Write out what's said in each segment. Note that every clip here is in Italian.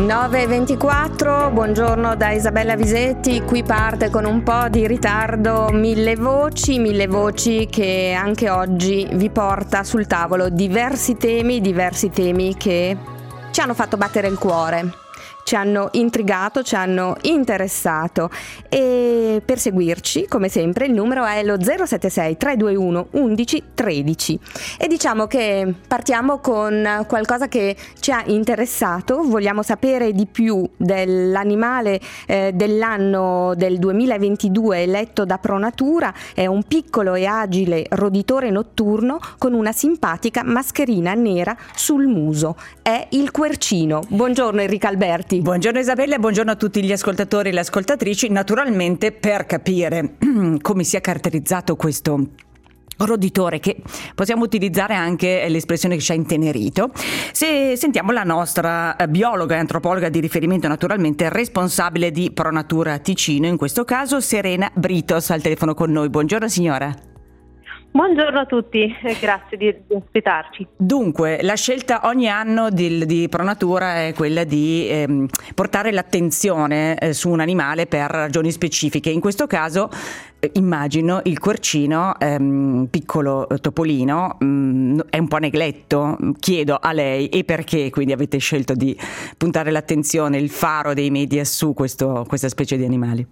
9.24, buongiorno da Isabella Visetti. Qui parte con un po' di ritardo Mille Voci che anche oggi vi porta sul tavolo diversi temi che ci hanno fatto battere il cuore, ci hanno intrigato, ci hanno interessato. E per seguirci, come sempre, il numero è lo 076 321 11 13. E diciamo che partiamo con qualcosa che ci ha interessato. Vogliamo sapere di più dell'animale dell'anno del 2022 eletto da Pronatura. È un piccolo e agile roditore notturno con una simpatica mascherina nera sul muso. È il quercino. Buongiorno Enrica Alberti. Buongiorno Isabella e buongiorno a tutti gli ascoltatori e le ascoltatrici. Naturalmente, per capire come sia caratterizzato questo roditore, che possiamo utilizzare anche l'espressione che ci ha intenerito, se sentiamo la nostra biologa e antropologa di riferimento, naturalmente responsabile di Pronatura Ticino, in questo caso Serena Britos, al telefono con noi. Buongiorno signora. Buongiorno a tutti, grazie di ospitarci. Dunque, la scelta ogni anno di Pronatura è quella di portare l'attenzione su un animale per ragioni specifiche. In questo caso, immagino, il quercino, piccolo topolino, è un po' negletto. Chiedo a lei, e perché quindi avete scelto di puntare l'attenzione, il faro dei media su questa specie di animali?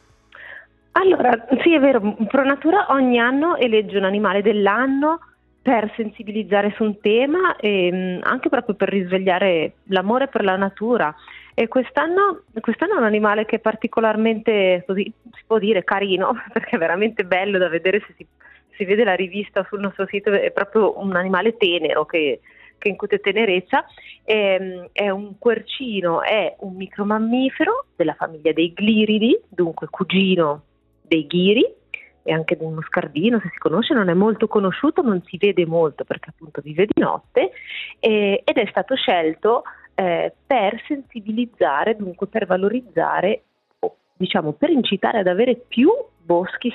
Allora, sì, è vero, Pronatura ogni anno elegge un animale dell'anno per sensibilizzare su un tema e anche proprio per risvegliare l'amore per la natura. E quest'anno è un animale che è particolarmente, così si può dire, carino, perché è veramente bello da vedere. Se si vede la rivista sul nostro sito, è proprio un animale tenero che incute tenerezza. È un quercino, è un micromammifero della famiglia dei gliridi, dunque cugino dei ghiri e anche del moscardino, se si conosce. Non è molto conosciuto, non si vede molto perché appunto vive di notte, ed è stato scelto per sensibilizzare, dunque per valorizzare, o diciamo per incitare ad avere più boschi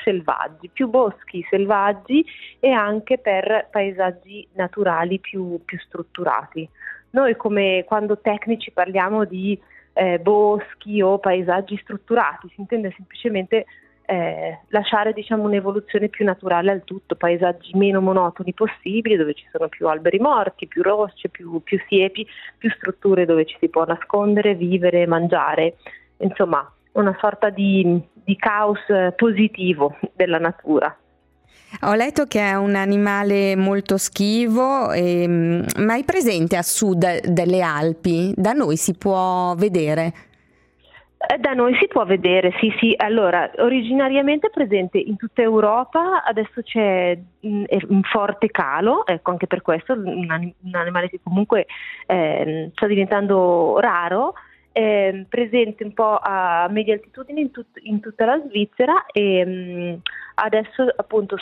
selvaggi e anche per paesaggi naturali più strutturati. Noi, come quando tecnici parliamo di boschi o paesaggi strutturati, si intende semplicemente lasciare, diciamo, un'evoluzione più naturale al tutto, paesaggi meno monotoni possibili, dove ci sono più alberi morti, più rocce, più siepi, più strutture dove ci si può nascondere, vivere, mangiare, insomma una sorta di caos positivo della natura. Ho letto che è un animale molto schivo, ma è presente a sud delle Alpi. Da noi si può vedere? Da noi si può vedere, sì. Allora, originariamente presente in tutta Europa, adesso c'è un forte calo, ecco, anche per questo un animale che comunque sta diventando raro, presente un po' a media altitudine in tutta la Svizzera e adesso appunto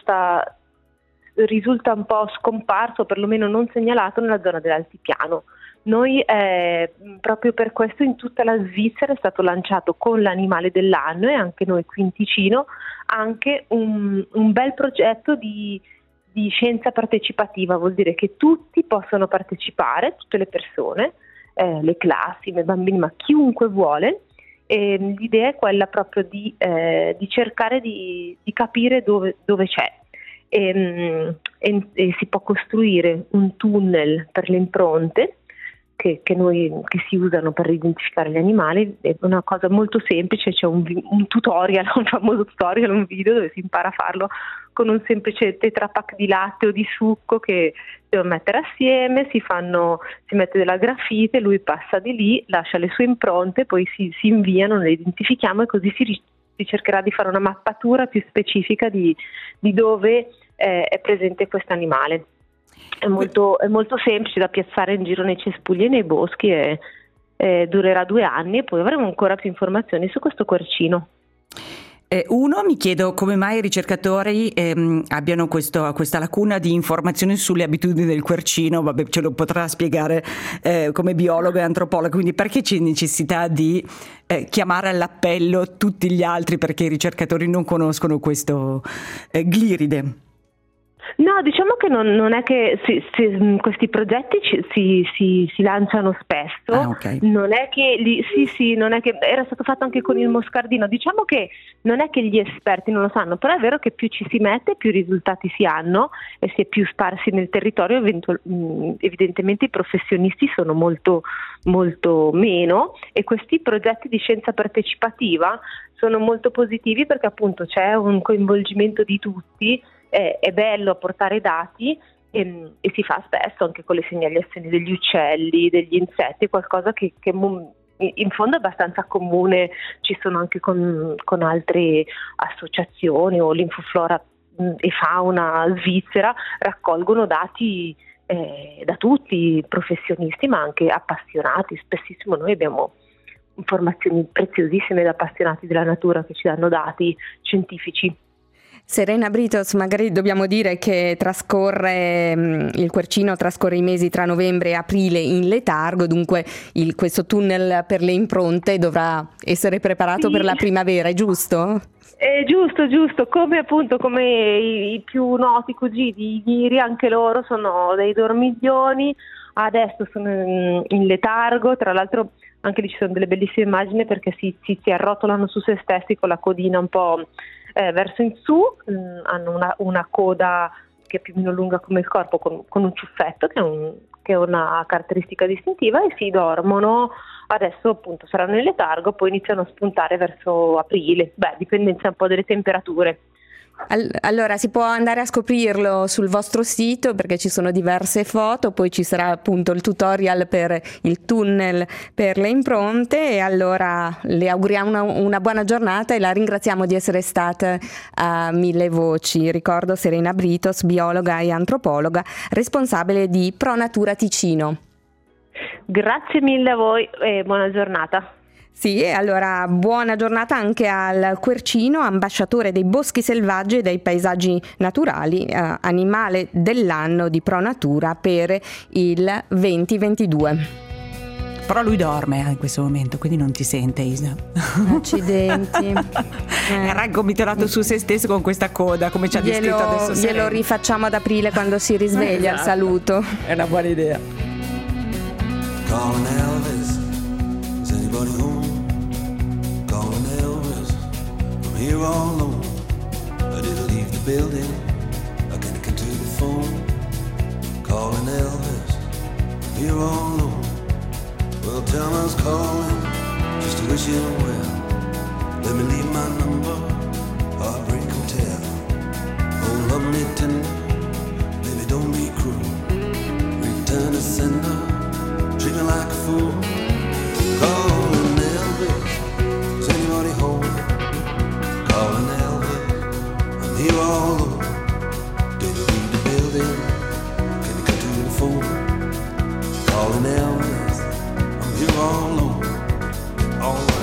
risulta un po' scomparso, perlomeno non segnalato, nella zona dell'altipiano. Noi proprio per questo in tutta la Svizzera è stato lanciato con l'animale dell'anno, e anche noi qui in Ticino anche un bel progetto di scienza partecipativa. Vuol dire che tutti possono partecipare, tutte le persone, le classi, i bambini, ma chiunque vuole. L'idea è quella proprio di cercare di capire dove c'è. E si può costruire un tunnel per le impronte che si usano per identificare gli animali. È una cosa molto semplice, c'è un tutorial, un famoso tutorial, un video dove si impara a farlo con un semplice tetrapack di latte o di succo che devo mettere assieme, si mette della grafite, lui passa di lì, lascia le sue impronte, poi si inviano, le identifichiamo, e così si cercherà di fare una mappatura più specifica di dove è presente questo animale. È molto semplice da piazzare in giro nei cespugli e nei boschi, e durerà 2 anni, e poi avremo ancora più informazioni su questo quercino. Uno, mi chiedo come mai i ricercatori abbiano questa lacuna di informazioni sulle abitudini del quercino. Vabbè, ce lo potrà spiegare come biologo e antropologo, quindi perché c'è necessità di chiamare all'appello tutti gli altri, perché i ricercatori non conoscono questo gliride? No, diciamo che non è che questi progetti si lanciano spesso. Okay. Non è che non è che era stato fatto anche con il moscardino. Diciamo che non è che gli esperti non lo sanno, però è vero che più ci si mette, più risultati si hanno e si è più sparsi nel territorio. Evidentemente i professionisti sono molto, molto meno, e questi progetti di scienza partecipativa sono molto positivi perché appunto c'è un coinvolgimento di tutti. È bello portare dati e si fa spesso anche con le segnalazioni degli uccelli, degli insetti, qualcosa che in fondo è abbastanza comune. Ci sono anche con altre associazioni, o l'Infoflora e Fauna svizzera raccolgono dati da tutti, professionisti ma anche appassionati. Spessissimo noi abbiamo informazioni preziosissime da appassionati della natura che ci danno dati scientifici. Serena Britos, magari dobbiamo dire che il Quercino trascorre i mesi tra novembre e aprile in letargo, dunque questo tunnel per le impronte dovrà essere preparato per la primavera, è giusto? Giusto, come i più noti cugini di Ghiri, anche loro sono dei dormiglioni, adesso sono in letargo. Tra l'altro anche lì ci sono delle bellissime immagini perché si arrotolano su se stessi con la codina un po' verso in su, hanno una coda che è più o meno lunga come il corpo, con un ciuffetto che è una caratteristica distintiva, e si dormono. Adesso appunto saranno in letargo, poi iniziano a spuntare verso aprile, dipende un po' delle temperature. Allora si può andare a scoprirlo sul vostro sito perché ci sono diverse foto, poi ci sarà appunto il tutorial per il tunnel per le impronte, e allora le auguriamo una buona giornata e la ringraziamo di essere stata a Mille Voci. Ricordo Serena Britos, biologa e antropologa, responsabile di ProNatura Ticino. Grazie mille a voi e buona giornata. Sì, e allora buona giornata anche al Quercino, ambasciatore dei boschi selvaggi e dei paesaggi naturali, animale dell'anno di ProNatura per il 2022. Però lui dorme in questo momento, quindi non ti sente, Isa. Accidenti. È raggomitolato su se stesso con questa coda, come ci ha descritto adesso Serena. Glielo rifacciamo ad aprile quando si risveglia, il saluto. È una buona idea. Calling Elvis, is anybody home? Calling Elvis, I'm here all alone. I didn't leave the building, I can't get to the phone. Calling Elvis, I'm here all alone. Well, tell me I was calling, just to wish him well. Let me leave my number, Heartbreak Hotel. Oh, love me tender, baby don't be cruel. Return to sender, treat me like a fool. Calling Elvis, is anybody home? Calling Elvis, I'm here all alone. Did you leave the building? Can you come to the phone? Calling Elvis, I'm here all alone. All right.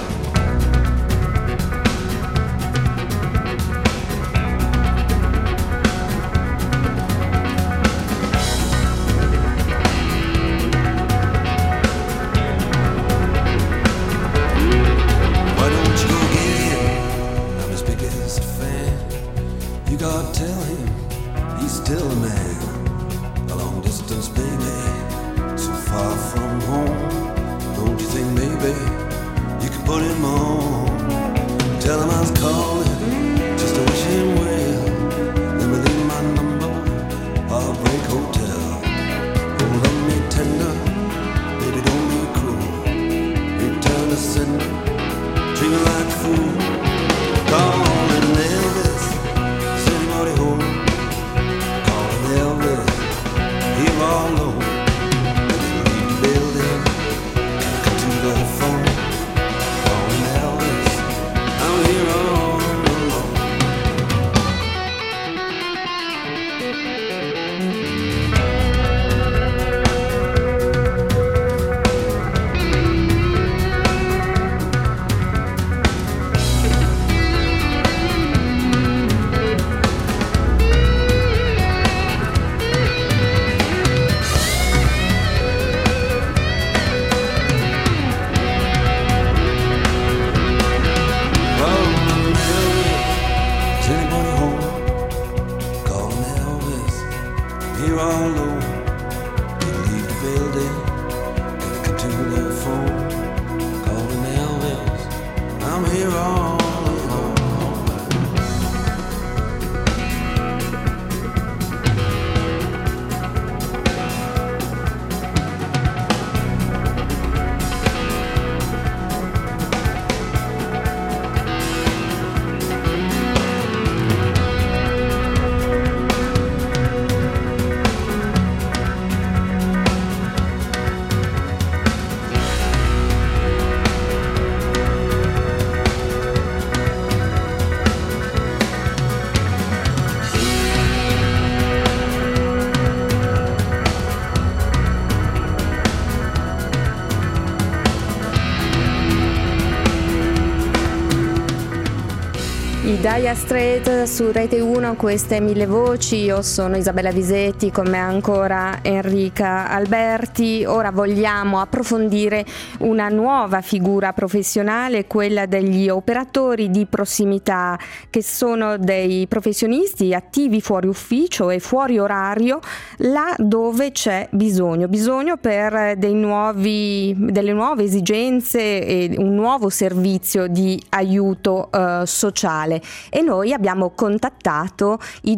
God, tell him he's still a man. A long distance baby, so far from home. Don't you think maybe you could put him on? Tell him I was calling just to wish him well. Let me leave my number, Heartbreak Hotel. Oh, love me tender, baby don't be cruel. Return to sender, treat me like a fool. Calling Elvis, home, calling Elvis, here all alone. Leave the building, come to the phone. Calling Elvis, I'm here all alone. Is anybody home? Calling Elvis, all alone. Didn't leave the building, gonna come to the phone, calling Elvis. I'm here all alone. Dire Straits su Rete 1, queste 1000 voci. Io sono Isabella Visetti, con me ancora Enrica Alberti. Ora vogliamo approfondire una nuova figura professionale, quella degli operatori di prossimità, che sono dei professionisti attivi fuori ufficio e fuori orario, là dove c'è bisogno per delle nuove esigenze e un nuovo servizio di aiuto sociale. E noi abbiamo contattato le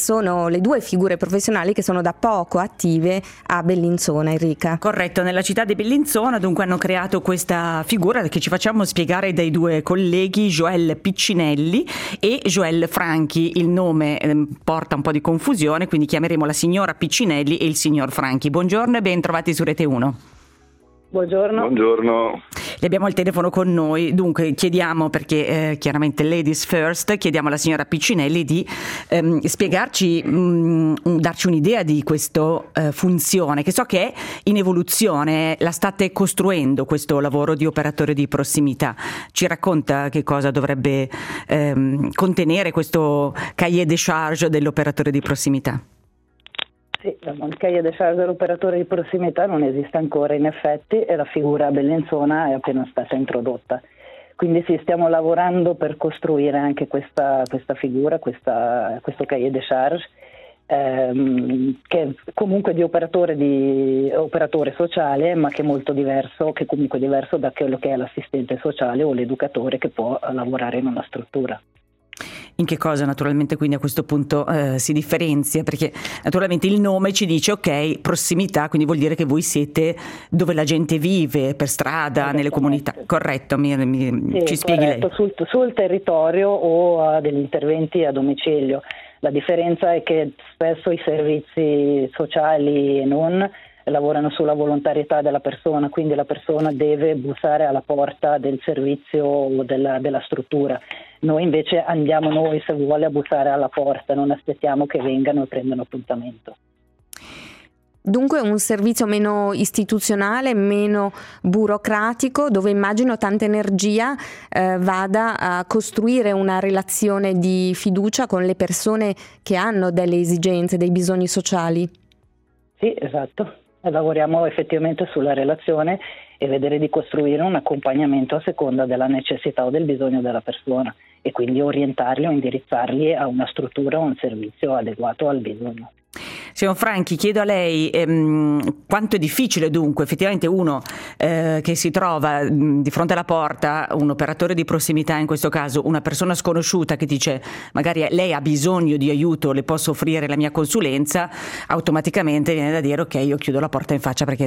due figure professionali che sono da poco attive a Bellinzona. Enrica. Corretto, nella città di Bellinzona dunque hanno creato questa figura che ci facciamo spiegare dai due colleghi Joelle Piccinelli e Joelle Franchi. Il nome porta un po' di confusione, quindi chiameremo la signora Piccinelli e il signor Franchi. Buongiorno e ben trovati su Rete 1. Buongiorno. Buongiorno. Li abbiamo al telefono con noi, dunque chiediamo, perché chiaramente ladies first, chiediamo alla signora Piccinelli di spiegarci, darci un'idea di questa funzione, che so che è in evoluzione, la state costruendo questo lavoro di operatore di prossimità. Ci racconta che cosa dovrebbe contenere questo cahier de charge dell'operatore di prossimità? Sì, il cahier de charge dell'operatore di prossimità non esiste ancora in effetti e la figura a Bellinzona è appena stata introdotta. Quindi sì, stiamo lavorando per costruire anche questa figura, questo cahier de charge, che è comunque di operatore sociale, ma che è molto diverso, che comunque è diverso da quello che è l'assistente sociale o l'educatore che può lavorare in una struttura. In che cosa naturalmente quindi a questo punto si differenzia? Perché naturalmente il nome ci dice ok, prossimità, quindi vuol dire che voi siete dove la gente vive, per strada, nelle comunità. Corretto, ci spieghi lei. Sul territorio o a degli interventi a domicilio. La differenza è che spesso i servizi sociali e non lavorano sulla volontarietà della persona, quindi la persona deve bussare alla porta del servizio o della struttura. Noi invece andiamo noi, se vuole, a bussare alla porta, non aspettiamo che vengano e prendano appuntamento. Dunque un servizio meno istituzionale, meno burocratico, dove immagino tanta energia vada a costruire una relazione di fiducia con le persone che hanno delle esigenze, dei bisogni sociali. Sì, esatto. Lavoriamo effettivamente sulla relazione e vedere di costruire un accompagnamento a seconda della necessità o del bisogno della persona e quindi orientarli o indirizzarli a una struttura o un servizio adeguato al bisogno. Signor Franchi, chiedo a lei quanto è difficile dunque effettivamente uno che si trova di fronte alla porta, un operatore di prossimità in questo caso, una persona sconosciuta che dice magari lei ha bisogno di aiuto, le posso offrire la mia consulenza, automaticamente viene da dire ok, io chiudo la porta in faccia perché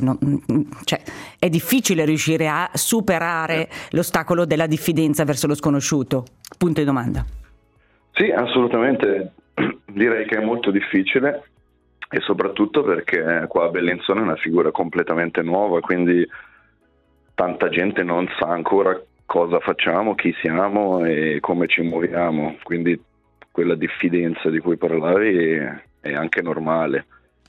è difficile riuscire a superare l'ostacolo della diffidenza verso lo sconosciuto. Punto di domanda. Sì, assolutamente, direi che è molto difficile e soprattutto perché qua a Bellinzona è una figura completamente nuova, quindi tanta gente non sa ancora cosa facciamo, chi siamo e come ci muoviamo, quindi quella diffidenza di cui parlavi è anche normale.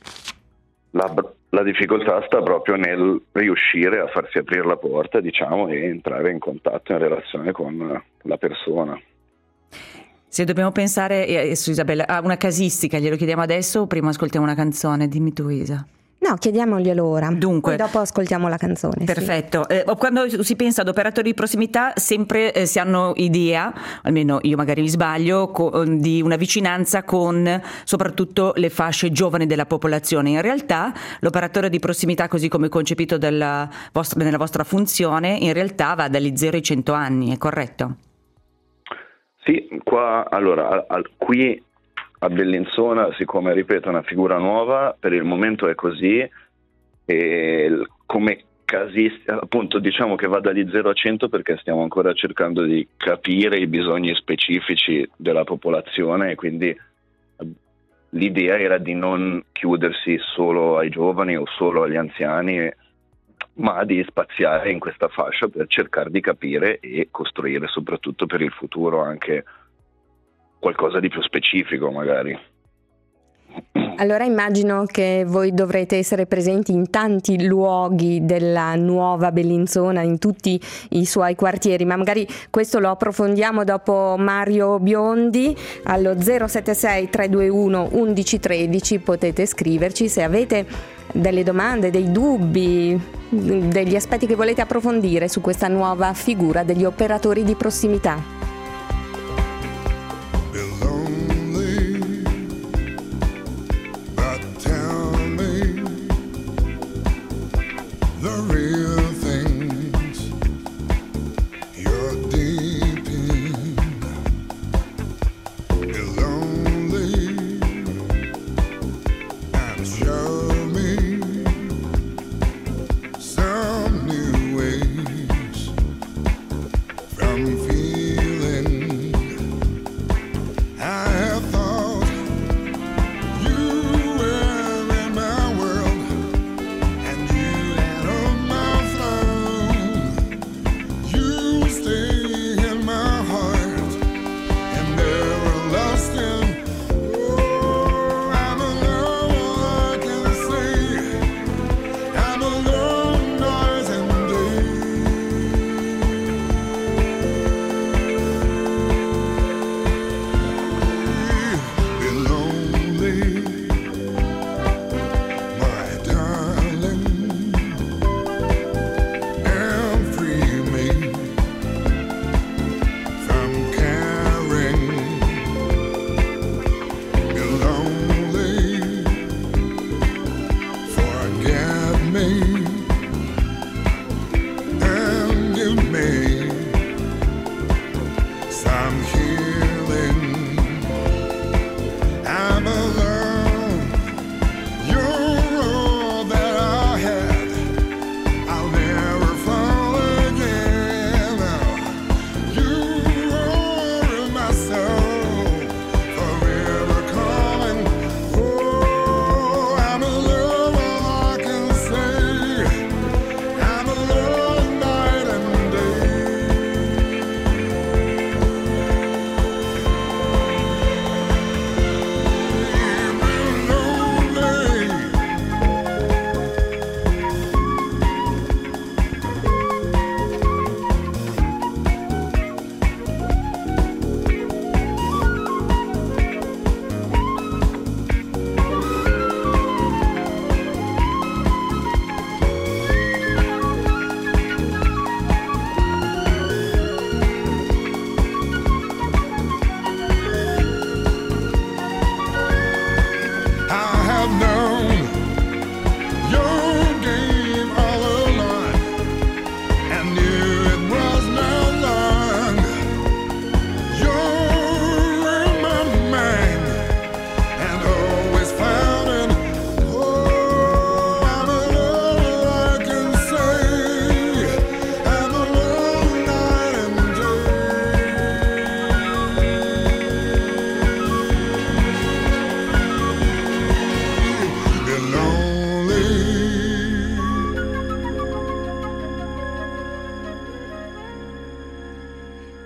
La difficoltà sta proprio nel riuscire a farsi aprire la porta, diciamo, e entrare in contatto, in relazione con la persona. Se dobbiamo pensare, su Isabella, a una casistica, glielo chiediamo adesso o prima ascoltiamo una canzone? Dimmi tu, Isa. No, chiediamoglielo ora. Dunque, poi dopo ascoltiamo la canzone. Perfetto. Sì. Quando si pensa ad operatori di prossimità sempre si hanno idea, almeno io magari mi sbaglio, di una vicinanza con soprattutto le fasce giovani della popolazione. In realtà l'operatore di prossimità, così come concepito nella vostra funzione, in realtà va dagli 0 ai 100 anni, è corretto? Sì, qui a Bellinzona, siccome ripeto è una figura nuova, per il momento è così, e come casista, appunto diciamo che va dagli 0 a 100 perché stiamo ancora cercando di capire i bisogni specifici della popolazione, e quindi l'idea era di non chiudersi solo ai giovani o solo agli anziani, ma di spaziare in questa fascia per cercare di capire e costruire soprattutto per il futuro anche qualcosa di più specifico magari. Allora immagino che voi dovrete essere presenti in tanti luoghi della nuova Bellinzona, in tutti i suoi quartieri, ma magari questo lo approfondiamo dopo Mario Biondi. Allo 076 321 1113 potete scriverci se avete delle domande, dei dubbi, degli aspetti che volete approfondire su questa nuova figura degli operatori di prossimità. Feeling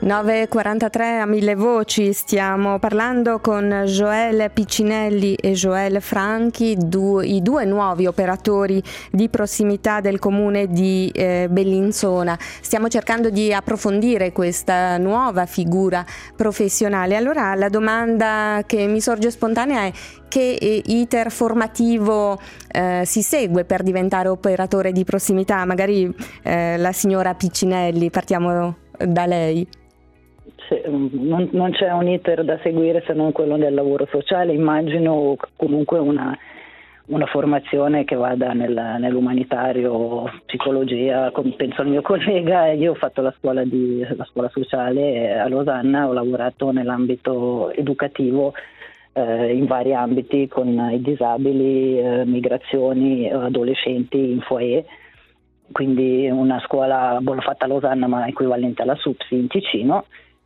9.43 a Mille Voci, stiamo parlando con Joël Piccinelli e Joël Franchi, i due nuovi operatori di prossimità del comune di Bellinzona. Stiamo cercando di approfondire questa nuova figura professionale. Allora la domanda che mi sorge spontanea è: che iter formativo si segue per diventare operatore di prossimità? Magari la signora Piccinelli, partiamo da lei. Non c'è un iter da seguire se non quello del lavoro sociale, immagino comunque una formazione che vada nell'umanitario, psicologia. Penso al mio collega, io ho fatto la scuola sociale a Losanna, ho lavorato nell'ambito educativo in vari ambiti con i disabili, migrazioni, adolescenti in foyer, quindi una scuola l'ho fatta a Losanna ma equivalente alla SUPSI in Ticino.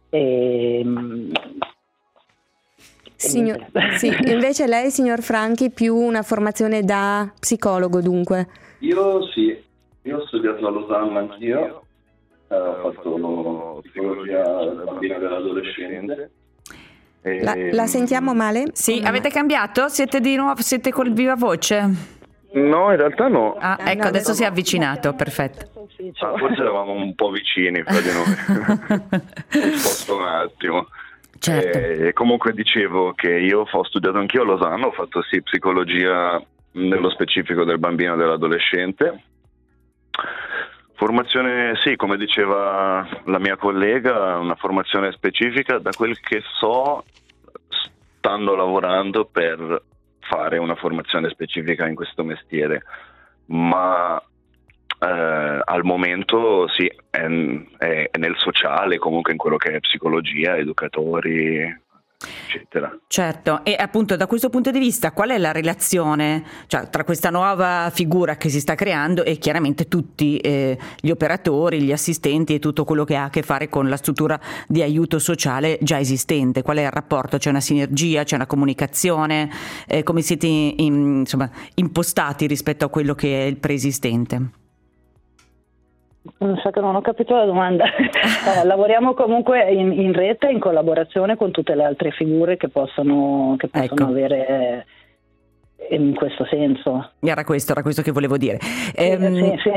Invece lei, signor Franchi, più una formazione da psicologo, dunque? Io ho studiato a Losanna anch'io, ho fatto psicologia del bambino e dell'adolescente. La sentiamo male? Sì, avete cambiato? Siete di nuovo, siete col viva voce? No, in realtà no. Ecco, adesso si è avvicinato, perfetto. Forse eravamo un po' vicini fra di noi. Mi sposto un attimo. Certo. Comunque dicevo che io ho studiato anch'io a Losanna, ho fatto psicologia nello specifico del bambino e dell'adolescente. Formazione, sì, come diceva la mia collega, una formazione specifica. Da quel che so, stanno lavorando per fare una formazione specifica in questo mestiere, ma al momento sì, è nel sociale, comunque in quello che è psicologia, educatori, eccetera. Certo, e appunto da questo punto di vista qual è la relazione, cioè, tra questa nuova figura che si sta creando e chiaramente tutti gli operatori, gli assistenti e tutto quello che ha a che fare con la struttura di aiuto sociale già esistente? Qual è il rapporto? C'è una sinergia, c'è una comunicazione? Come siete impostati rispetto a quello che è il preesistente? Non so, che non ho capito la domanda. Lavoriamo comunque in rete, in collaborazione con tutte le altre figure che possono Ecco. avere in questo senso. Era questo che volevo dire. Sì.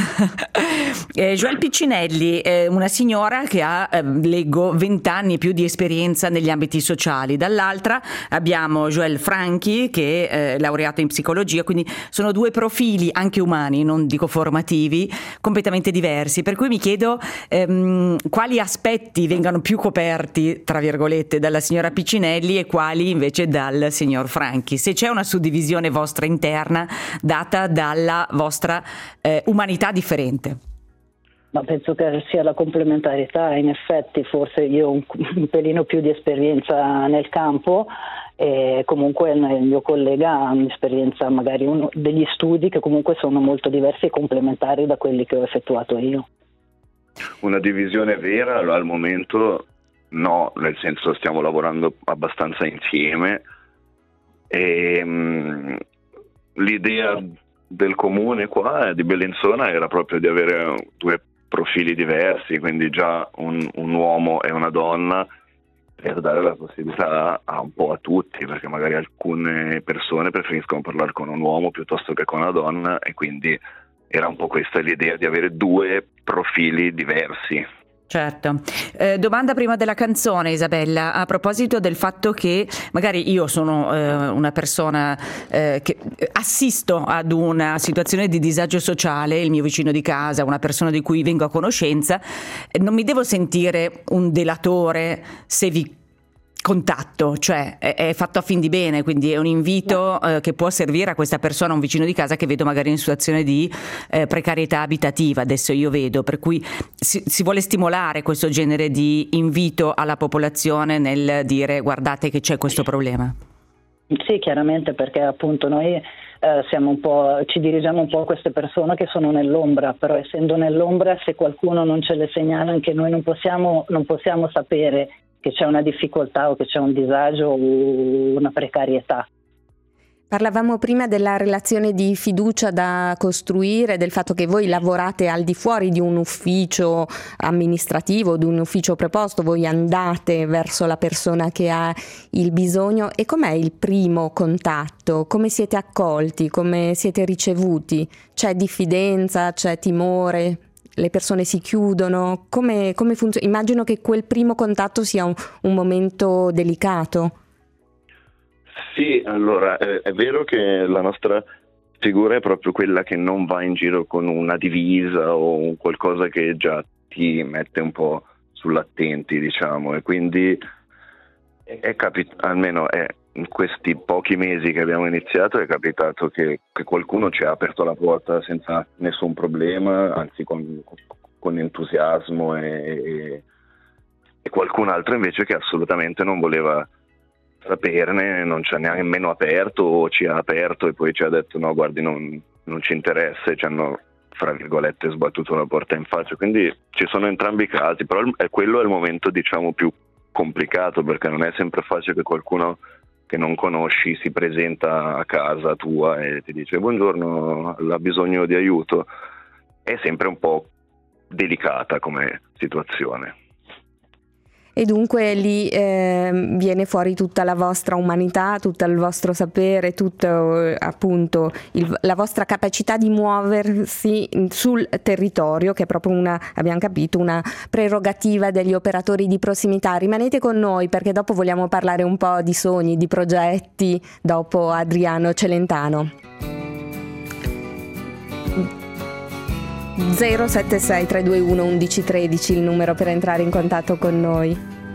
Joël Piccinelli è una signora che ha, leggo, 20 anni e più di esperienza negli ambiti sociali. Dall'altra abbiamo Joël Franchi, che è laureato in psicologia, quindi sono due profili anche umani, non dico formativi, completamente diversi. Per cui mi chiedo quali aspetti vengano più coperti, tra virgolette, dalla signora Piccinelli e quali invece dal signor Franchi. Se c'è una suddivisione vostra interna data dalla vostra umanità differente. Ma penso che sia la complementarietà. In effetti forse io ho un pelino più di esperienza nel campo e comunque il mio collega ha un'esperienza, magari degli studi che comunque sono molto diversi e complementari da quelli che ho effettuato io. Una divisione vera al momento no, nel senso stiamo lavorando abbastanza insieme e l'idea del comune qua di Bellinzona era proprio di avere due profili diversi, quindi già un uomo e una donna, per dare la possibilità un po' a tutti, perché magari alcune persone preferiscono parlare con un uomo piuttosto che con una donna, e quindi era un po' questa l'idea di avere due profili diversi. Certo. Domanda prima della canzone, Isabella, a proposito del fatto che magari io sono una persona che assisto ad una situazione di disagio sociale, il mio vicino di casa, una persona di cui vengo a conoscenza, non mi devo sentire un delatore se vi contatto, cioè è fatto a fin di bene, quindi è un invito che può servire a questa persona, un vicino di casa che vedo magari in situazione di precarietà abitativa, adesso io vedo, per cui si vuole stimolare questo genere di invito alla popolazione nel dire guardate che c'è questo problema. Sì, chiaramente, perché appunto noi ci dirigiamo un po' a queste persone che sono nell'ombra, però essendo nell'ombra, se qualcuno non ce le segnala, anche noi non possiamo sapere che c'è una difficoltà o che c'è un disagio o una precarietà. Parlavamo prima della relazione di fiducia da costruire, del fatto che voi lavorate al di fuori di un ufficio amministrativo, di un ufficio preposto, voi andate verso la persona che ha il bisogno. E com'è il primo contatto? Come siete accolti? Come siete ricevuti? C'è diffidenza? C'è timore? Le persone si chiudono? Come funziona? Immagino che quel primo contatto sia un momento delicato. Sì, allora è vero che la nostra figura è proprio quella che non va in giro con una divisa o qualcosa che già ti mette un po' sull'attenti, diciamo, e quindi almeno in questi pochi mesi che abbiamo iniziato è capitato che qualcuno ci ha aperto la porta senza nessun problema, anzi con entusiasmo, e qualcun altro invece che assolutamente non voleva saperne, non ci ha nemmeno aperto, o ci ha aperto e poi ci ha detto no, guardi, non ci interessa, e ci hanno, fra virgolette, sbattuto la porta in faccia. Quindi ci sono entrambi i casi, però quello è il momento, diciamo, più complicato, perché non è sempre facile che qualcuno che non conosci si presenta a casa tua e ti dice buongiorno, ha bisogno di aiuto. È sempre un po' delicata come situazione. E dunque lì viene fuori tutta la vostra umanità, tutto il vostro sapere, tutto appunto la vostra capacità di muoversi sul territorio, che è proprio abbiamo capito, una prerogativa degli operatori di prossimità. Rimanete con noi, perché dopo vogliamo parlare un po' di sogni, di progetti, dopo Adriano Celentano. 076 321 1113 il numero per entrare in contatto con noi.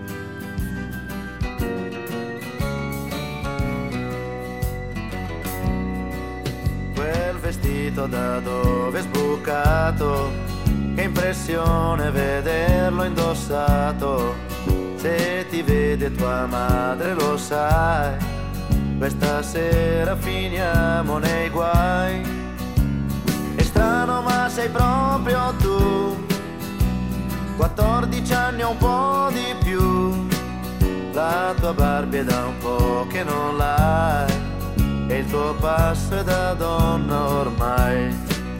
Quel vestito da dove è sbucato, che impressione vederlo indossato. Se ti vede tua madre lo sai, questa sera finiamo nei guai. Strano ma sei proprio tu, 14 anni o un po' di più. La tua Barbie è da un po' che non l'hai, e il tuo passo è da donna ormai.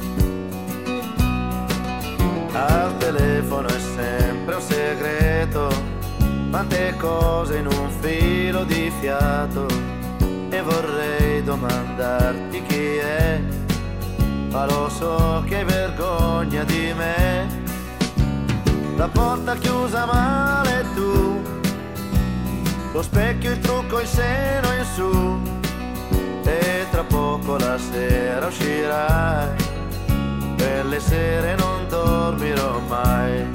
Al telefono è sempre un segreto, quante cose in un filo di fiato. E vorrei domandarti chi è, ma lo so che hai vergogna di me. La porta chiusa male tu, lo specchio, il trucco, il seno in su, e tra poco la sera uscirai, quelle sere non dormirò mai.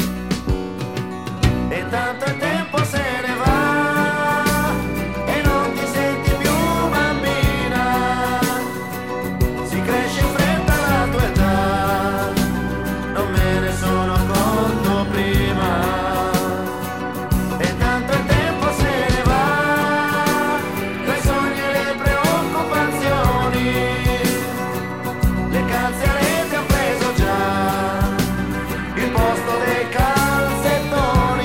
E intanto il tempo se ne va e non ti senti più bambina, si cresce in fretta la tua età, non me ne sono accorto prima. E intanto il tempo se ne va, tra i sogni e le preoccupazioni, le calze a rete han preso già il posto dei calzettoni.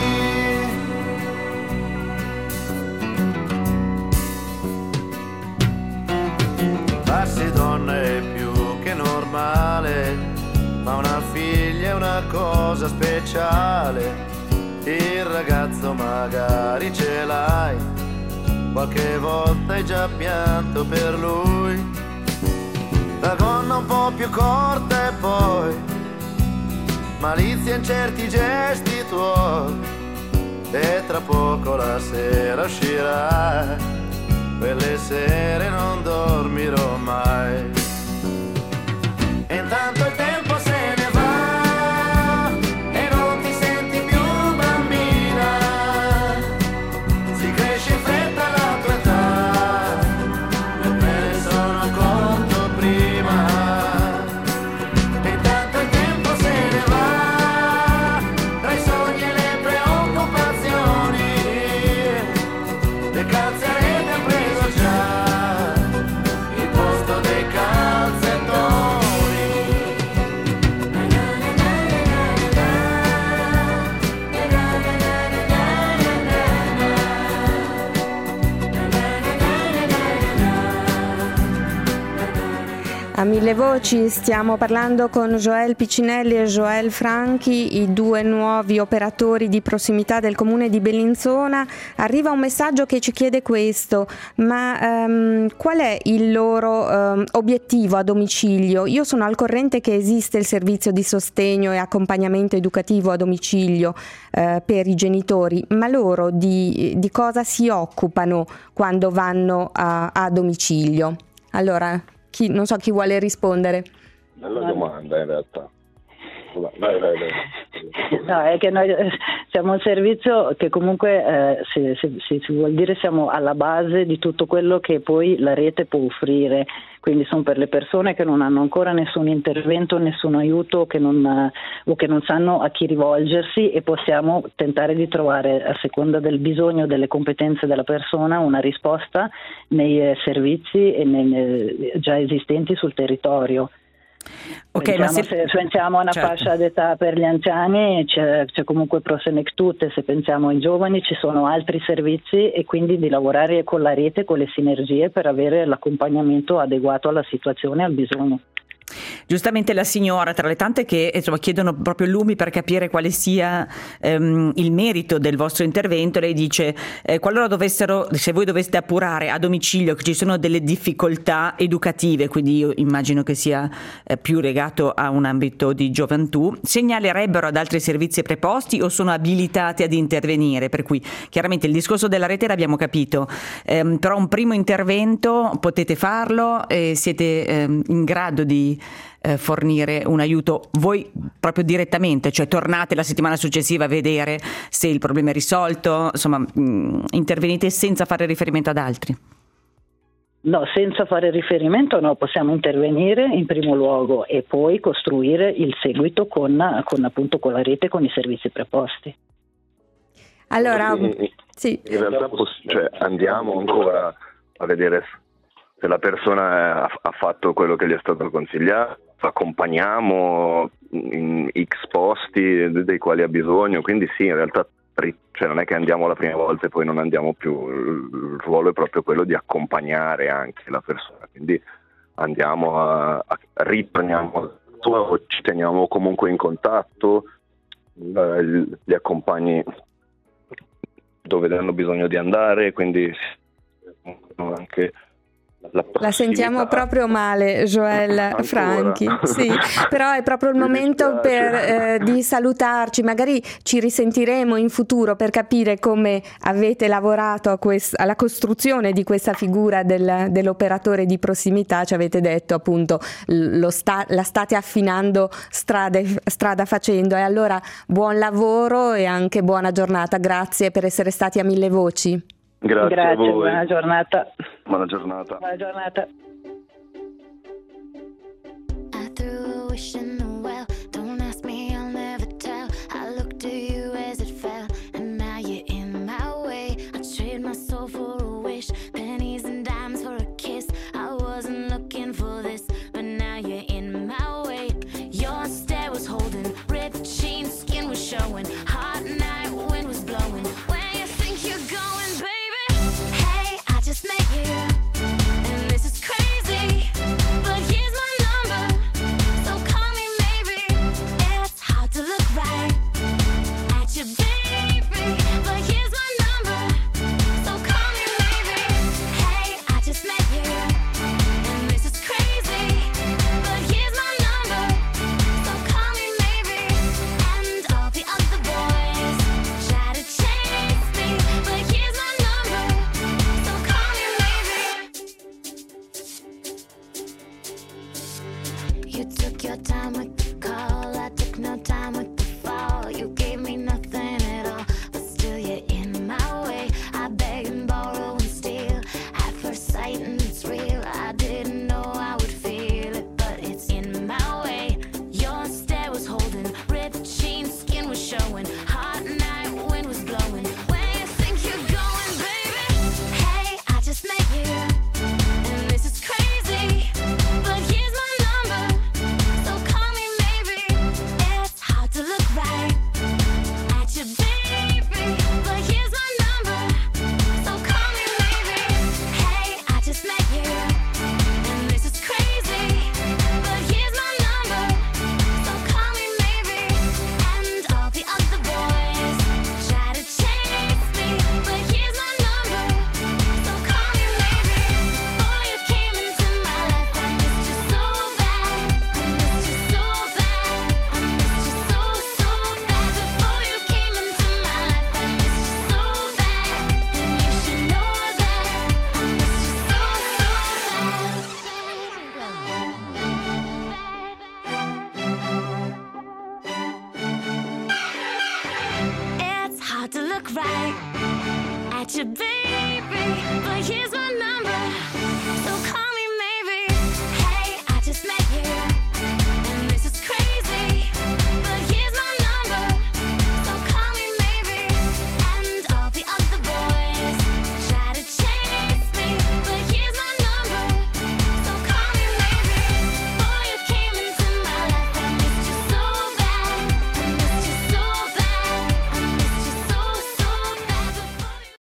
Farsi donna è più che normale, ma una figlia è una cosa speciale. Il ragazzo magari ce l'hai, qualche volta hai già pianto per lui. La gonna un po' più corta e poi malizia in certi gesti tuoi, e tra poco la sera uscirai, quelle sere non dormirò mai. E intanto il tempo se ne va e non ti senti più bambina, si cresce in fretta la tua età, non me ne sono accorto prima. E intanto il tempo se ne va, tra i sogni e le preoccupazioni, le calze A Mille Voci stiamo parlando con Joël Piccinelli e Joël Franchi, i due nuovi operatori di prossimità del comune di Bellinzona. Arriva un messaggio che ci chiede questo: ma qual è il loro obiettivo a domicilio? Io sono al corrente che esiste il servizio di sostegno e accompagnamento educativo a domicilio per i genitori, ma loro di cosa si occupano quando vanno a domicilio? Allora, non so chi vuole rispondere. Bella domanda in realtà. Vai. No, è che noi siamo un servizio che comunque si vuol dire siamo alla base di tutto quello che poi la rete può offrire, quindi sono per le persone che non hanno ancora nessun intervento, nessun aiuto o che non sanno a chi rivolgersi, e possiamo tentare di trovare, a seconda del bisogno, delle competenze della persona, una risposta nei servizi già esistenti sul territorio. Okay, se pensiamo a una fascia d'età per gli anziani c'è comunque Prosenectute, se pensiamo ai giovani ci sono altri servizi, e quindi di lavorare con la rete, con le sinergie per avere l'accompagnamento adeguato alla situazione e al bisogno. Giustamente la signora, tra le tante che chiedono proprio lumi per capire quale sia il merito del vostro intervento, lei dice qualora se voi doveste appurare a domicilio che ci sono delle difficoltà educative, quindi io immagino che sia più legato a un ambito di gioventù, segnalerebbero ad altri servizi preposti o sono abilitati ad intervenire? Per cui chiaramente il discorso della rete l'abbiamo capito, però un primo intervento potete farlo e siete in grado di fornire un aiuto voi proprio direttamente, cioè tornate la settimana successiva a vedere se il problema è risolto, insomma intervenite senza fare riferimento ad altri? No, senza fare riferimento no, possiamo intervenire in primo luogo e poi costruire il seguito con appunto con la rete, con i servizi preposti. Allora, sì. In realtà andiamo ancora a vedere se la persona ha fatto quello che gli è stato consigliato, accompagniamo in X posti dei quali ha bisogno, quindi sì, in realtà non è che andiamo la prima volta e poi non andiamo più, il ruolo è proprio quello di accompagnare anche la persona, quindi andiamo riprendiamo, ci teniamo comunque in contatto, li accompagni dove hanno bisogno di andare, quindi anche la sentiamo proprio male, Joël Franchi. Sì, però è proprio il momento di salutarci. Magari ci risentiremo in futuro per capire come avete lavorato alla costruzione di questa figura dell'operatore di prossimità. Ci avete detto appunto la state affinando strada facendo, e allora buon lavoro e anche buona giornata. Grazie per essere stati a Mille Voci. Grazie a voi. Buona giornata. Buona giornata. Buona giornata. You took your time with